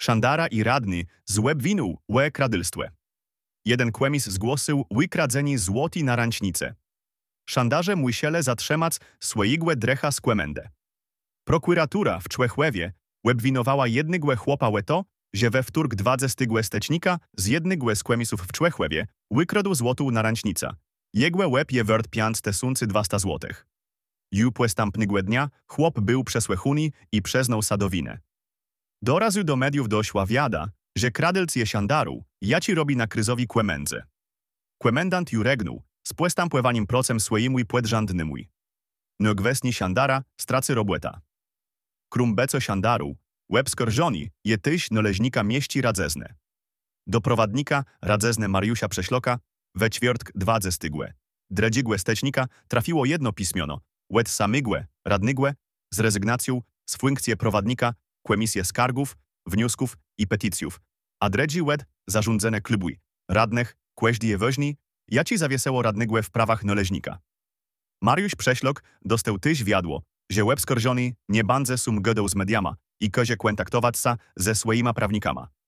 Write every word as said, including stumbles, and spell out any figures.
Szandara i radny złebwinął łe kradylstwę. Jeden kłemis zgłosił wykradzeni złoti na ręcznicę. Szandarze musieli zatrzymać swojego drecha z kłemendę. Prokuratura w Człechłewie łebwinowała jednego chłopa łeto, że we wtork dwudziestego stycznia z jednego z kłemisów w Człechłewie wykradł złotą na ręcznicę. Jego łeb je wart pięć tysięcy dwieście złotych. Ju następnego dnia chłop był przesłuchany i przyznał sadowinę. Do razu do mediów doszła wiada, że kradylc je Szandaru, jaci robi na kryzowi kłemędze. Kłemendant ju regnął, z postępowaniem procem swojemu i płedrzandnemu. No gwesni Szandara stracy robłeta. Krumbeco Szandaru, łeb skorżoni, je tyś należnika mieści radzezne. Do prowadnika radzezne Mariusza Prześloka we ćwiertk dwudziestego. Dredzigłe stecznika trafiło jedno pismiono, łed samygłe, radnygłe, z rezygnacją z funkcji prowadnika, kłemisję skargów, wniosków i petycjów, a dredzi łed zarządzene klubuj, radnych, kłeźdie woźni, jaci zawieseło radnygłe w prawach należnika. Mariusz Prześlok dostał tyś wiadło, że łeb skorżony nie bandze sum godą z mediama i kozie kontaktować sa ze swoimi prawnikama.